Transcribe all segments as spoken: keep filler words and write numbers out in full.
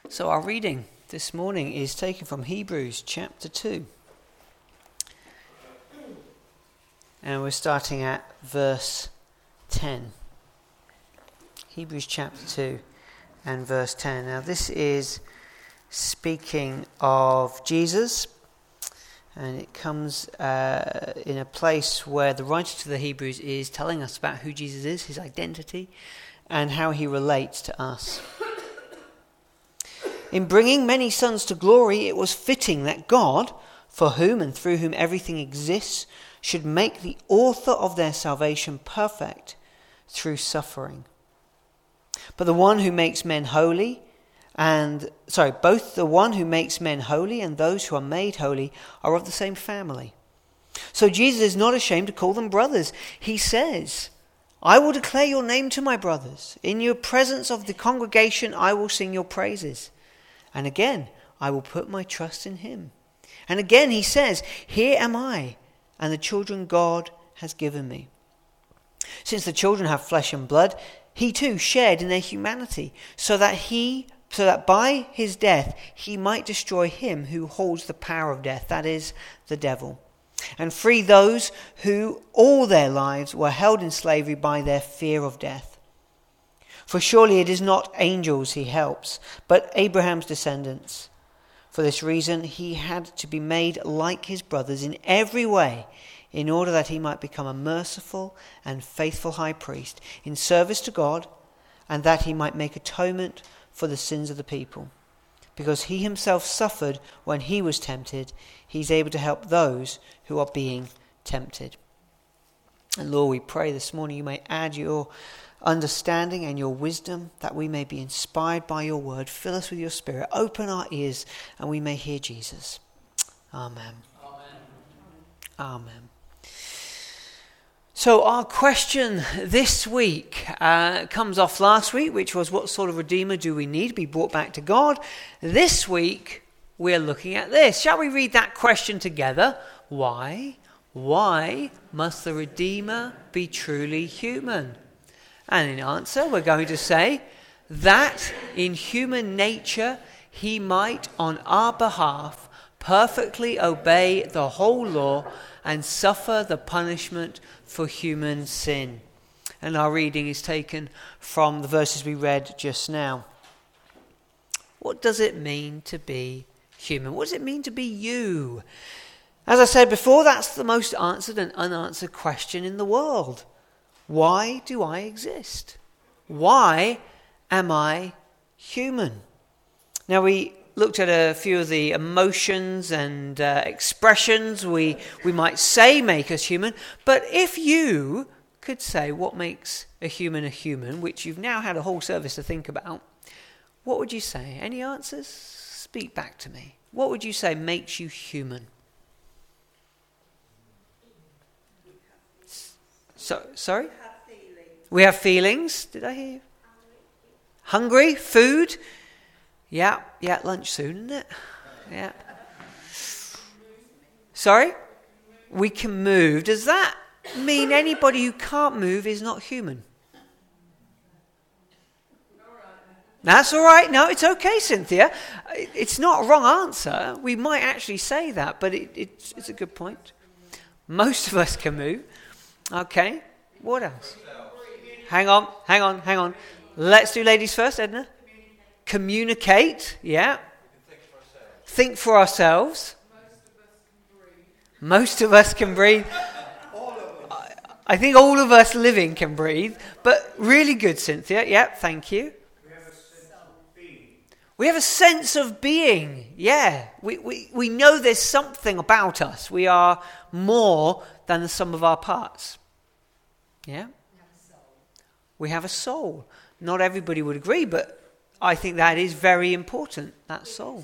So our reading this morning is taken from Hebrews chapter two. And we're starting at verse ten. Hebrews chapter two and verse ten. Now this is speaking of Jesus. And it comes uh, in a place where the writer to the Hebrews is telling us about who Jesus is, his identity, and how he relates to us. In bringing many sons to glory, it was fitting that God, for whom and through whom everything exists, should make the author of their salvation perfect through suffering. But the one who makes men holy, and sorry, both the one who makes men holy and those who are made holy are of the same family. So Jesus is not ashamed to call them brothers. He says, I will declare your name to my brothers. In your presence of the congregation, I will sing your praises. And again, I will put my trust in him. And again, he says, here am I, and the children God has given me. Since the children have flesh and blood, he too shared in their humanity, so that he, so that by his death he might destroy him who holds the power of death, that is, the devil, and free those who all their lives were held in slavery by their fear of death. For surely it is not angels he helps, but Abraham's descendants. For this reason he had to be made like his brothers in every way, in order that he might become a merciful and faithful high priest in service to God, and that he might make atonement for the sins of the people. Because he himself suffered when he was tempted, he's able to help those who are being tempted. And Lord, we pray this morning you may add your understanding and your wisdom, that we may be inspired by your word. Fill us with your spirit. Open our ears and we may hear Jesus. Amen. Amen. Amen. So our question this week uh, comes off last week, which was what sort of redeemer do we need to be brought back to God? This week we're looking at this. Shall we read that question together? Why? Why must the redeemer be truly human? And in answer, we're going to say that in human nature, he might on our behalf perfectly obey the whole law and suffer the punishment for human sin. And our reading is taken from the verses we read just now. What does it mean to be human? What does it mean to be you? As I said before, that's the most answered and unanswered question in the world. Why do I exist? Why am I human? Now, we looked at a few of the emotions and uh, expressions we, we might say make us human. But if you could say what makes a human a human, which you've now had a whole service to think about, what would you say? Any answers? Speak back to me. What would you say makes you human? So, sorry? We have feelings. We have feelings. Did I hear you? Hungry. Hungry? Food? Yeah. Yeah, lunch soon, isn't it? Yeah. Sorry? We can move. Does that mean anybody who can't move is not human? That's all right. No, it's okay, Cynthia. It's not a wrong answer. We might actually say that, but it, it's, it's a good point. Most of us can move. Okay, what else? Hang on, hang on, hang on. Let's do ladies first, Edna. Communicate, yeah. Think for ourselves. Most of us can breathe. I think all of us living can breathe, but really good, Cynthia. Yeah, thank you. We have a sense of being. Yeah, we, we, we know there's something about us. We are more than the sum of our parts. Yeah? We have a soul. Not everybody would agree, but I think that is very important, that soul.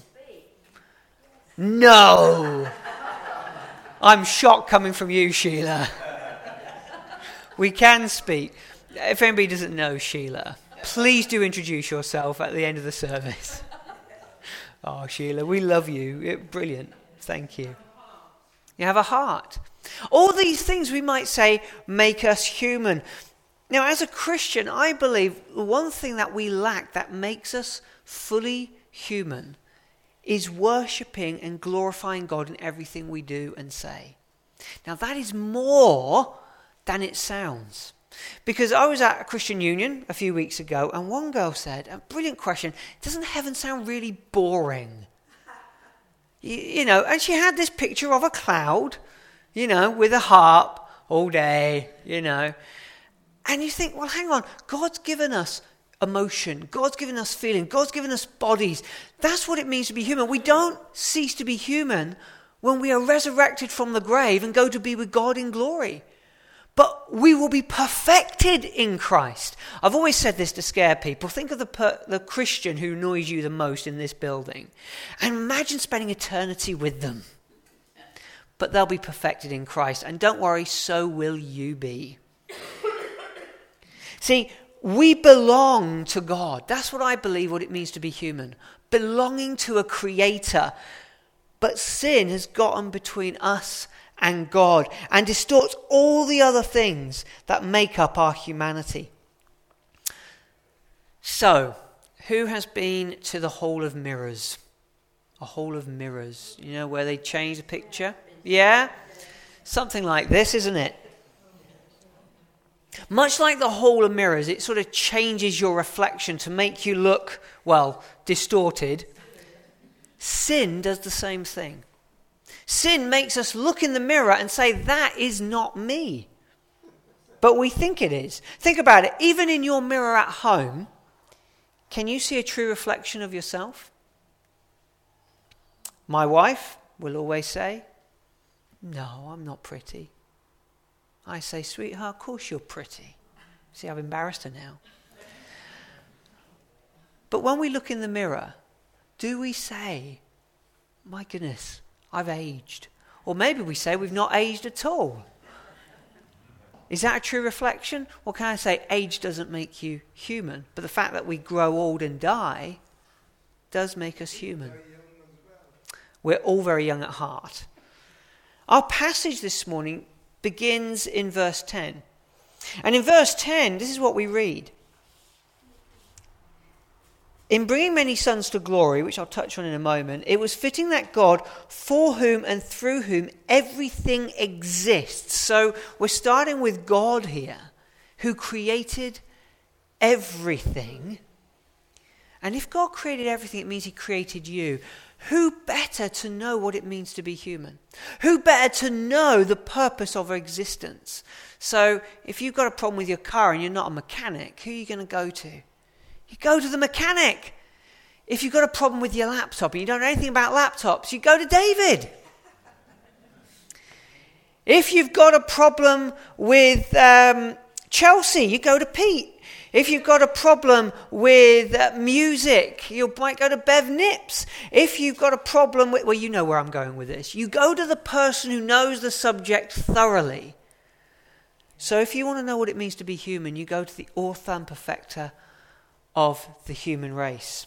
No! I'm shocked coming from you, Sheila. We can speak. If anybody doesn't know Sheila, please do introduce yourself at the end of the service. Oh, Sheila, we love you. It, brilliant. Thank you. You have a heart. All these things we might say make us human. Now, as a Christian, I believe the one thing that we lack that makes us fully human is worshipping and glorifying God in everything we do and say. Now that is more than it sounds. Because I was at a Christian Union a few weeks ago, and one girl said, a brilliant question, doesn't heaven sound really boring? You, you know, and she had this picture of a cloud, you know, with a harp all day, you know. And you think, well, hang on, God's given us emotion. God's given us feeling. God's given us bodies. That's what it means to be human. We don't cease to be human when we are resurrected from the grave and go to be with God in glory. But we will be perfected in Christ. I've always said this to scare people. Think of the per- the Christian who annoys you the most in this building. And imagine spending eternity with them. But they'll be perfected in Christ. And don't worry, so will you be. See, we belong to God. That's what I believe what it means to be human. Belonging to a creator. But sin has gotten between us and God and distorts all the other things that make up our humanity. So, who has been to the Hall of Mirrors? A Hall of Mirrors. You know, where they change the picture? Yeah? Something like this, isn't it? Much like the Hall of Mirrors, it sort of changes your reflection to make you look, well, distorted. Sin does the same thing. Sin makes us look in the mirror and say, that is not me. But we think it is. Think about it. Even in your mirror at home, can you see a true reflection of yourself? My wife will always say, no, I'm not pretty. I say, sweetheart, of course you're pretty. See, I've embarrassed her now. But when we look in the mirror, do we say, my goodness, I've aged? Or maybe we say we've not aged at all. Is that a true reflection? Or can I say age doesn't make you human, but the fact that we grow old and die does make us human. We're all very young at heart. Our passage this morning begins in verse ten. And in verse ten, this is what we read. In bringing many sons to glory, which I'll touch on in a moment, it was fitting that God, for whom and through whom everything exists. So we're starting with God here, who created everything. And if God created everything, it means he created you. Who better to know what it means to be human? Who better to know the purpose of our existence? So if you've got a problem with your car and you're not a mechanic, who are you going to go to? You go to the mechanic. If you've got a problem with your laptop and you don't know anything about laptops, you go to David. If you've got a problem with um, Chelsea, you go to Pete. If you've got a problem with uh, music, you might go to Bev Nips. If you've got a problem with, well, you know where I'm going with this. You go to the person who knows the subject thoroughly. So if you want to know what it means to be human, you go to the author and perfecter of the human race.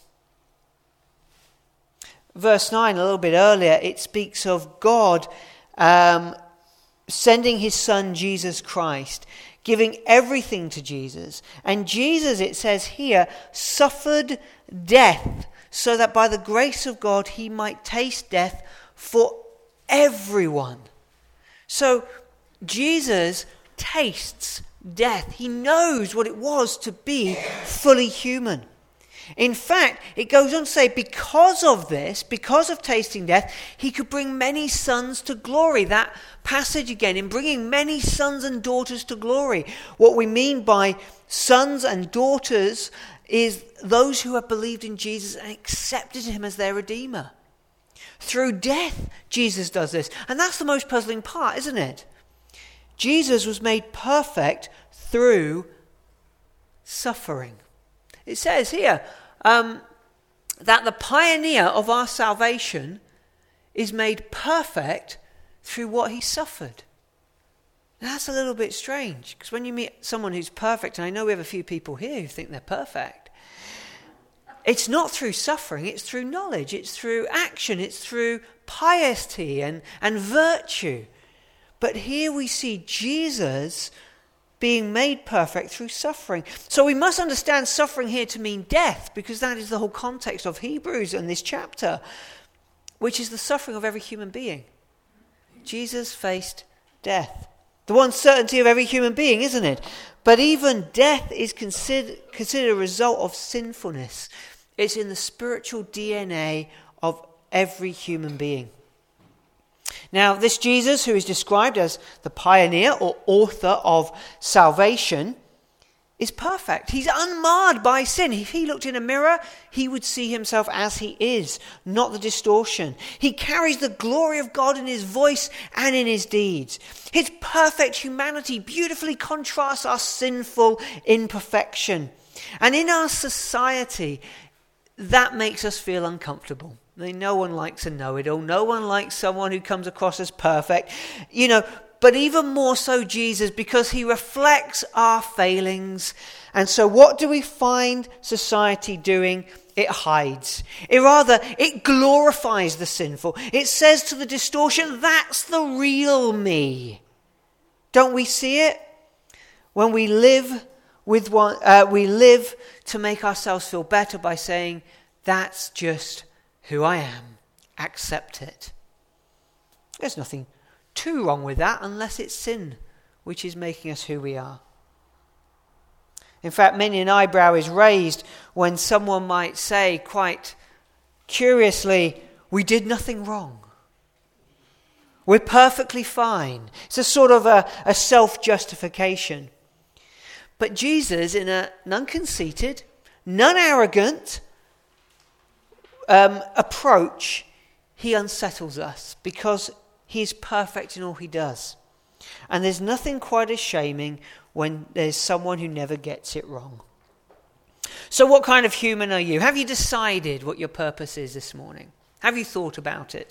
Verse nine, a little bit earlier, it speaks of God um, sending his son Jesus Christ, giving everything to Jesus. And Jesus, it says here, suffered death so that by the grace of God he might taste death for everyone. So Jesus tastes death. He knows what it was to be fully human. In fact, it goes on to say, because of this, because of tasting death, he could bring many sons to glory. That passage again, in bringing many sons and daughters to glory. What we mean by sons and daughters is those who have believed in Jesus and accepted him as their Redeemer. Through death, Jesus does this. And that's the most puzzling part, isn't it? Jesus was made perfect through suffering. It says here um, that the pioneer of our salvation is made perfect through what he suffered. Now, that's a little bit strange, because when you meet someone who's perfect, and I know we have a few people here who think they're perfect, it's not through suffering, it's through knowledge, it's through action, it's through piety and, and virtue. But here we see Jesus being made perfect through suffering. So we must understand suffering here to mean death, because that is the whole context of Hebrews and this chapter, which is the suffering of every human being. Jesus faced death. The one certainty of every human being, isn't it? But even death is considered, considered a result of sinfulness. It's in the spiritual D N A of every human being. Now, this Jesus, who is described as the pioneer or author of salvation, is perfect. He's unmarred by sin. If he looked in a mirror, he would see himself as he is, not the distortion. He carries the glory of God in his voice and in his deeds. His perfect humanity beautifully contrasts our sinful imperfection. And in our society, that makes us feel uncomfortable. No one likes a know-it-all. No one likes someone who comes across as perfect. You know, but even more so Jesus, because he reflects our failings. And so what do we find society doing? It hides. It rather, it glorifies the sinful. It says to the distortion, that's the real me. Don't we see it? When we live with one, uh, we live to make ourselves feel better by saying, that's just who I am. Accept it. There's nothing too wrong with that unless it's sin which is making us who we are. In fact, many an eyebrow is raised when someone might say quite curiously, we did nothing wrong. We're perfectly fine. It's a sort of a, a self-justification. But Jesus, in a non-conceited, non-arrogant um, approach, he unsettles us because he is perfect in all he does. And there's nothing quite as shaming when there's someone who never gets it wrong. So what kind of human are you? Have you decided what your purpose is this morning? Have you thought about it?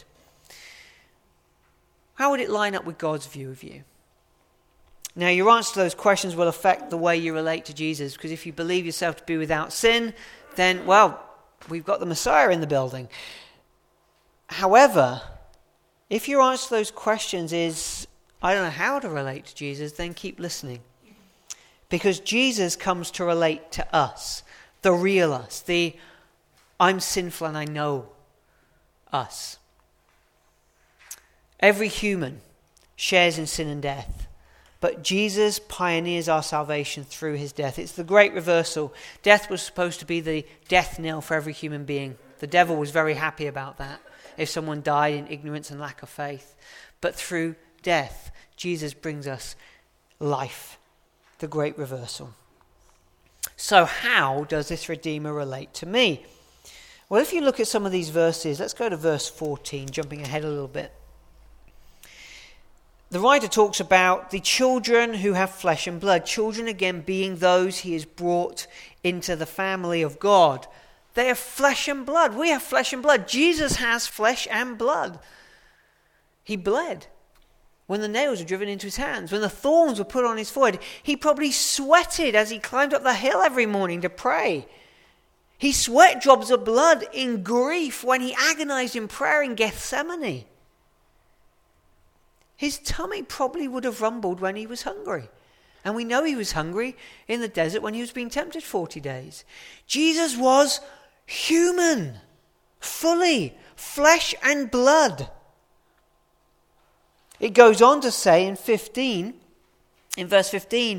How would it line up with God's view of you? Now, your answer to those questions will affect the way you relate to Jesus, because if you believe yourself to be without sin, then, well, we've got the Messiah in the building. However, if your answer to those questions is, I don't know how to relate to Jesus, then keep listening. Because Jesus comes to relate to us, the real us, the I'm sinful and I know us. Every human shares in sin and death, but Jesus pioneers our salvation through his death. It's the great reversal. Death was supposed to be the death knell for every human being. The devil was very happy about that, if someone died in ignorance and lack of faith. But through death, Jesus brings us life, the great reversal. So how does this Redeemer relate to me? Well, if you look at some of these verses, let's go to verse fourteen, jumping ahead a little bit. The writer talks about the children who have flesh and blood. Children, again, being those he has brought into the family of God. They have flesh and blood. We have flesh and blood. Jesus has flesh and blood. He bled when the nails were driven into his hands, when the thorns were put on his forehead. He probably sweated as he climbed up the hill every morning to pray. He sweat drops of blood in grief when he agonized in prayer in Gethsemane. His tummy probably would have rumbled when he was hungry. And we know he was hungry in the desert when he was being tempted forty days. Jesus was human, fully, flesh and blood. It goes on to say in fifteen, in verse fifteen,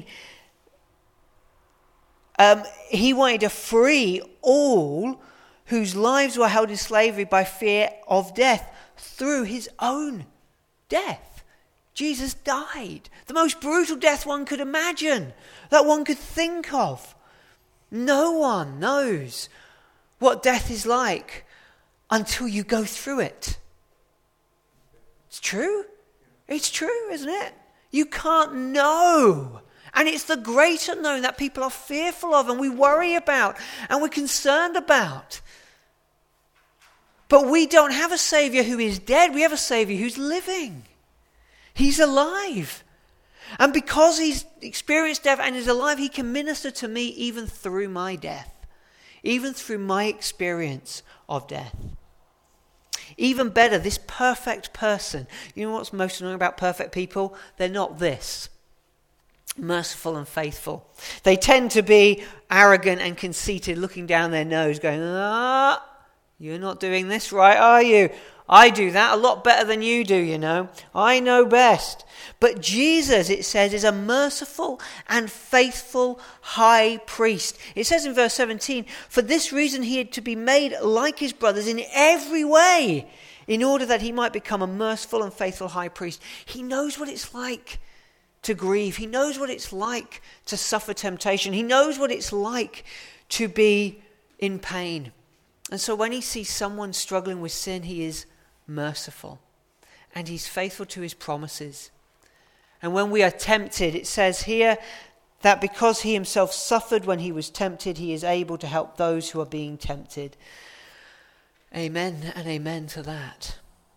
um, he wanted to free all whose lives were held in slavery by fear of death through his own death. Jesus died. The most brutal death one could imagine, that one could think of. No one knows what death is like until you go through it. It's true. It's true, isn't it? You can't know. And it's the great unknown that people are fearful of and we worry about and we're concerned about. But we don't have a Saviour who is dead. We have a Saviour who's living. He's alive. And because he's experienced death and is alive, he can minister to me even through my death. Even through my experience of death. Even better, this perfect person. You know what's most annoying about perfect people? They're not this. merciful and faithful. They tend to be arrogant and conceited, looking down their nose, going, ah, you're not doing this right, are you? I do that a lot better than you do, you know. I know best. But Jesus, it says, is a merciful and faithful high priest. It says in verse seventeen, for this reason he had to be made like his brothers in every way, in order that he might become a merciful and faithful high priest. He knows what it's like to grieve. He knows what it's like to suffer temptation. He knows what it's like to be in pain. And so when he sees someone struggling with sin, he is merciful and he's faithful to his promises. And when we are tempted, it says here that because he himself suffered when he was tempted, he is able to help those who are being tempted. Amen and amen to that.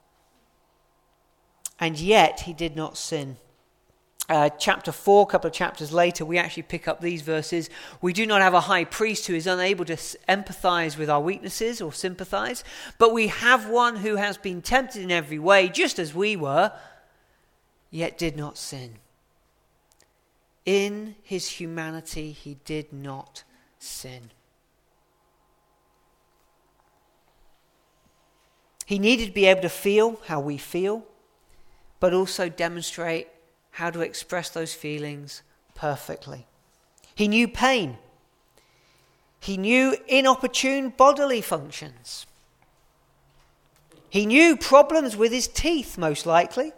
And yet he did not sin. Uh, chapter four, a couple of chapters later, we actually pick up these verses. We do not have a high priest who is unable to empathize with our weaknesses or sympathize, but we have one who has been tempted in every way, just as we were, yet did not sin. In his humanity, he did not sin. He needed to be able to feel how we feel, but also demonstrate how to express those feelings perfectly. He knew pain. He knew inopportune bodily functions. He knew problems with his teeth, most likely.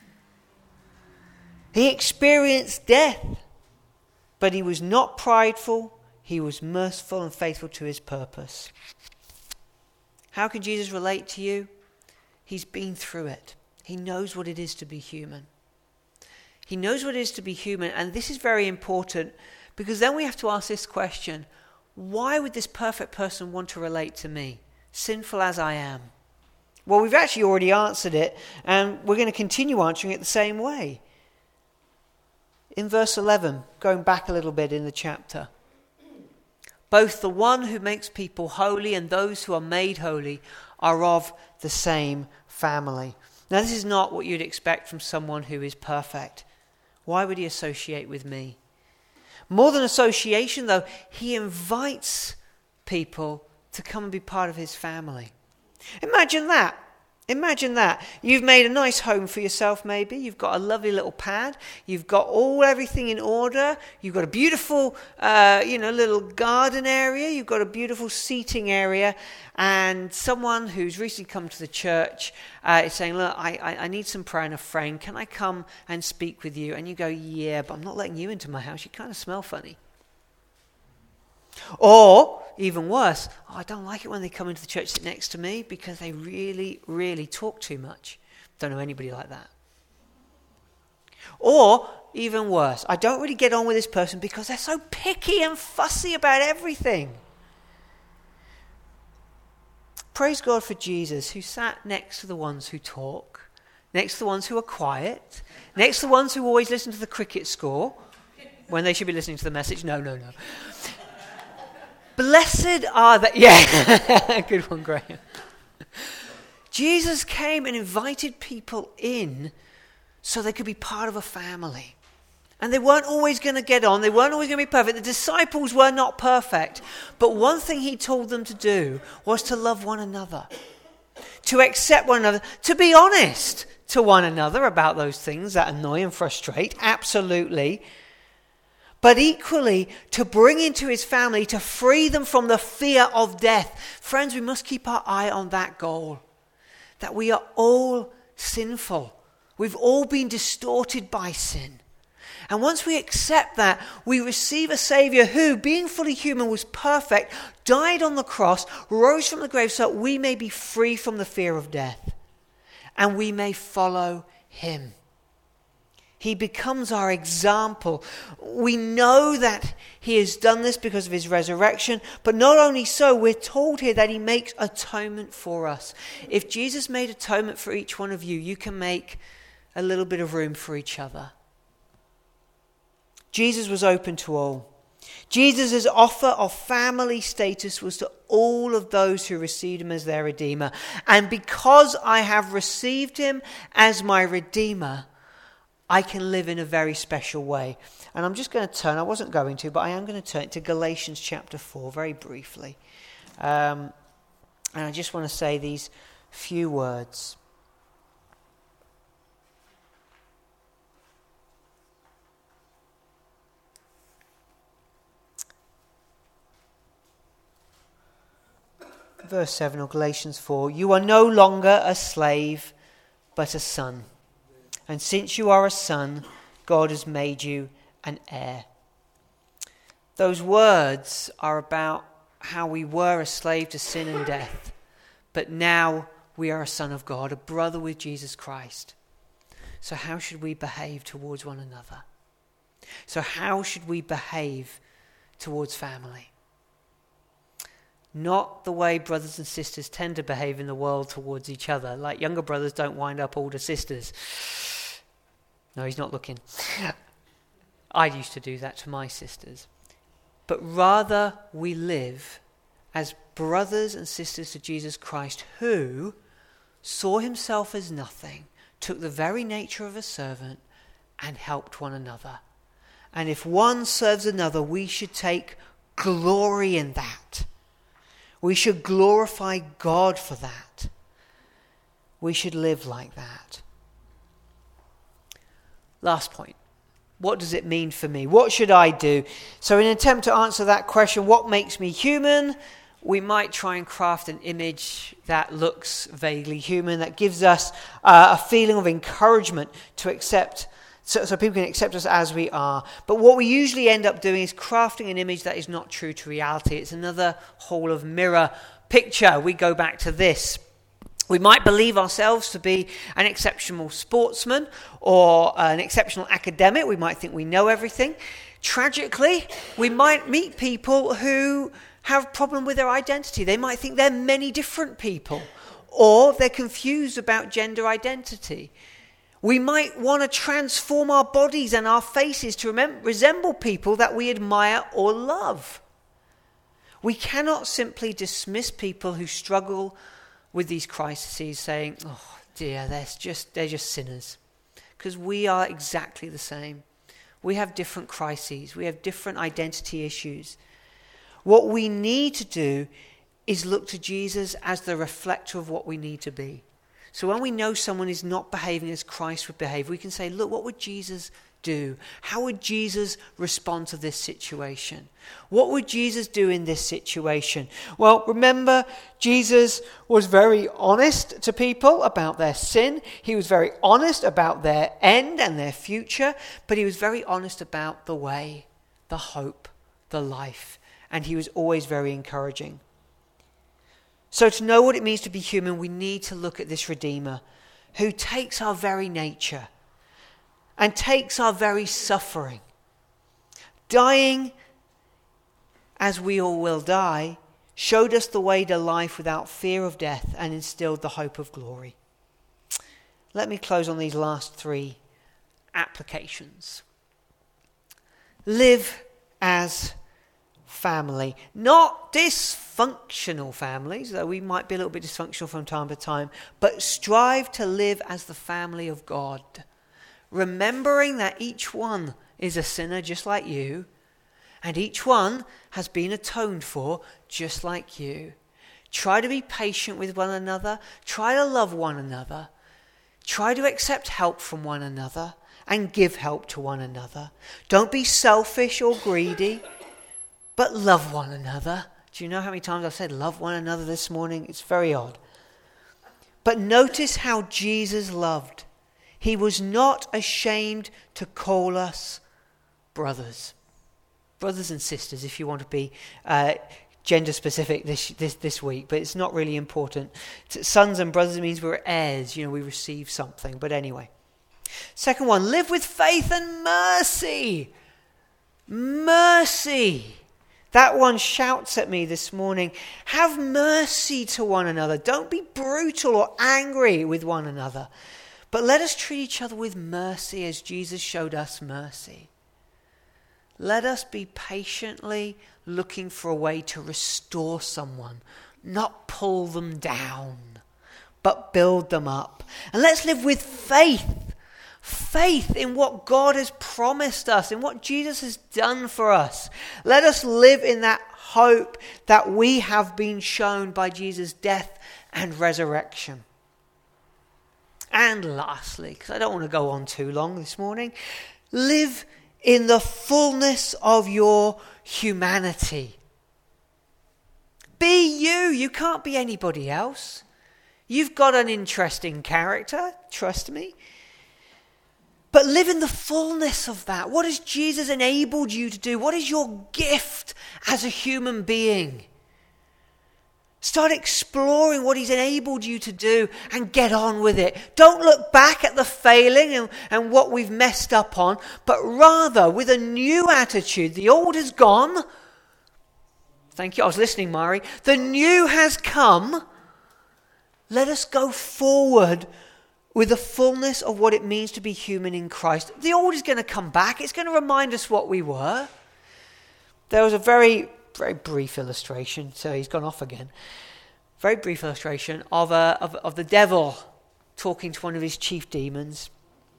He experienced death, but he was not prideful. He was merciful and faithful to his purpose. How can Jesus relate to you? He's been through it. He knows what it is to be human. He knows what it is to be human, and this is very important because then we have to ask this question: why would this perfect person want to relate to me, sinful as I am? Well, we've actually already answered it, and we're going to continue answering it the same way. In verse eleven, going back a little bit in the chapter, both the one who makes people holy and those who are made holy are of the same family. Now, this is not what you'd expect from someone who is perfect. Why would he associate with me? More than association, though, he invites people to come and be part of his family. Imagine that. Imagine that. You've made a nice home for yourself, maybe. You've got a lovely little pad. You've got all everything in order. You've got a beautiful, uh, you know, little garden area. You've got a beautiful seating area. And someone who's recently come to the church uh, is saying, look, I, I, I need some prayer and a friend. Can I come and speak with you? And you go, yeah, but I'm not letting you into my house. You kind of smell funny. Or, even worse, oh, I don't like it when they come into the church sit next to me because they really, really talk too much. Don't know anybody like that. Or, even worse, I don't really get on with this person because they're so picky and fussy about everything. Praise God for Jesus, who sat next to the ones who talk, next to the ones who are quiet, next to the ones who always listen to the cricket score when they should be listening to the message. No, no, no. Blessed are the... Yeah, good one, Graham. Jesus came and invited people in so they could be part of a family. And they weren't always going to get on. They weren't always going to be perfect. The disciples were not perfect. But one thing he told them to do was to love one another, to accept one another, to be honest to one another about those things that annoy and frustrate. Absolutely. But equally, to bring into his family, to free them from the fear of death. Friends, we must keep our eye on that goal. That we are all sinful. We've all been distorted by sin. And once we accept that, we receive a Savior who, being fully human, was perfect, died on the cross, rose from the grave so that we may be free from the fear of death. And we may follow him. He becomes our example. We know that he has done this because of his resurrection. But not only so, we're told here that he makes atonement for us. If Jesus made atonement for each one of you, you can make a little bit of room for each other. Jesus was open to all. Jesus' offer of family status was to all of those who received him as their Redeemer. And because I have received him as my Redeemer, I can live in a very special way. And I'm just going to turn, I wasn't going to, but I am going to turn to Galatians chapter four very briefly. Um, and I just want to say these few words. Verse seven of Galatians four, you are no longer a slave, but a son. And since you are a son, God has made you an heir. Those words are about how we were a slave to sin and death, but now we are a son of God, a brother with Jesus Christ. So how should we behave towards one another? So how should we behave towards family? Not the way brothers and sisters tend to behave in the world towards each other. Like younger brothers don't wind up older sisters. No, he's not looking. I used to do that to my sisters. But rather we live as brothers and sisters to Jesus Christ, who saw himself as nothing, took the very nature of a servant, and helped one another. And if one serves another, we should take glory in that. We should glorify God for that. We should live like that. Last point. What does it mean for me? What should I do? So in an attempt to answer that question, what makes me human? We might try and craft an image that looks vaguely human, that gives us uh, a feeling of encouragement to accept, so, so people can accept us as we are. But what we usually end up doing is crafting an image that is not true to reality. It's another hall of mirror picture. We go back to this. We might believe ourselves to be an exceptional sportsman or an exceptional academic. We might think we know everything. Tragically, we might meet people who have a problem with their identity. They might think they're many different people, or they're confused about gender identity. We might want to transform our bodies and our faces to remem- resemble people that we admire or love. We cannot simply dismiss people who struggle with these crises, saying, oh dear, they're just, they're just sinners. Because we are exactly the same. We have different crises. We have different identity issues. What we need to do is look to Jesus as the reflector of what we need to be. So when we know someone is not behaving as Christ would behave, we can say, look, what would Jesus do? How would Jesus respond to this situation? What would Jesus do in this situation? Well, remember, Jesus was very honest to people about their sin. He was very honest about their end and their future, but he was very honest about the way, the hope, the life, and he was always very encouraging. So to know what it means to be human, we need to look at this Redeemer who takes our very nature and takes our very suffering, dying as we all will die, showed us the way to life without fear of death and instilled the hope of glory. Let me close on these last three applications. Live as family, not dysfunctional families, though we might be a little bit dysfunctional from time to time, but strive to live as the family of God, remembering that each one is a sinner just like you, and each one has been atoned for just like you. Try to be patient with one another, try to love one another, try to accept help from one another and give help to one another. Don't be selfish or greedy, but love one another. Do you know how many times I've said love one another this morning? It's very odd. But notice how Jesus loved. He was not ashamed to call us brothers. Brothers and sisters, if you want to be uh, gender specific this, this this week, but it's not really important. Sons and brothers means we're heirs, you know, we receive something. But anyway. Second one, live with faith and mercy. Mercy. That one shouts at me this morning, have mercy to one another. Don't be brutal or angry with one another. But let us treat each other with mercy as Jesus showed us mercy. Let us be patiently looking for a way to restore someone, not pull them down, but build them up. And let's live with faith, faith in what God has promised us, in what Jesus has done for us. Let us live in that hope that we have been shown by Jesus' death and resurrection. And lastly, because I don't want to go on too long this morning, live in the fullness of your humanity. Be you. You can't be anybody else. You've got an interesting character, trust me. But live in the fullness of that. What has Jesus enabled you to do? What is your gift as a human being? Start exploring what he's enabled you to do and get on with it. Don't look back at the failing and, and what we've messed up on, but rather with a new attitude. The old has gone. Thank you. I was listening, Mari. The new has come. Let us go forward with the fullness of what it means to be human in Christ. The old is going to come back. It's going to remind us what we were. There was a very, very brief illustration. So he's gone off again. Very brief illustration of, a, of, of the devil talking to one of his chief demons.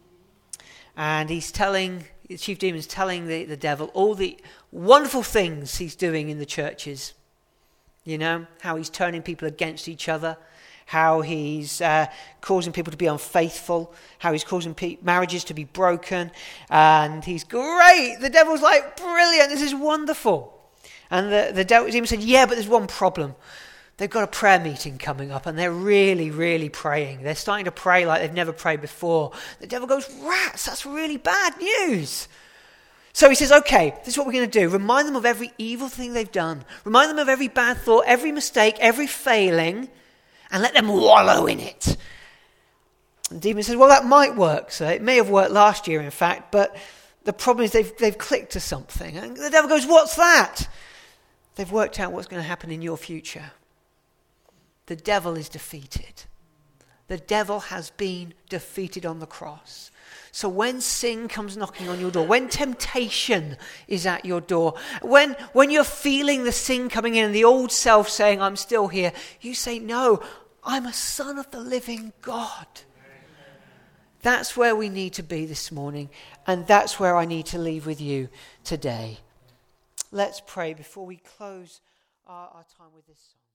And he's telling, the chief demon's telling the, the devil all the wonderful things he's doing in the churches. You know, how he's turning people against each other. How he's uh, causing people to be unfaithful, how he's causing pe- marriages to be broken, and he's great. The devil's like, brilliant, this is wonderful. And the, the devil even said, yeah, but there's one problem. They've got a prayer meeting coming up, and they're really, really praying. They're starting to pray like they've never prayed before. The devil goes, rats, that's really bad news. So he says, okay, this is what we're going to do. Remind them of every evil thing they've done. Remind them of every bad thought, every mistake, every failing, and let them wallow in it. And the demon says, well, that might work. So it may have worked last year, in fact, but the problem is they've, they've clicked to something. And the devil goes, what's that? They've worked out what's going to happen in your future. The devil is defeated. The devil has been defeated on the cross. So when sin comes knocking on your door, when temptation is at your door, when, when you're feeling the sin coming in and the old self saying, I'm still here, you say, no, I'm a son of the living God. That's where we need to be this morning, and that's where I need to leave with you today. Let's pray before we close our, our time with this song.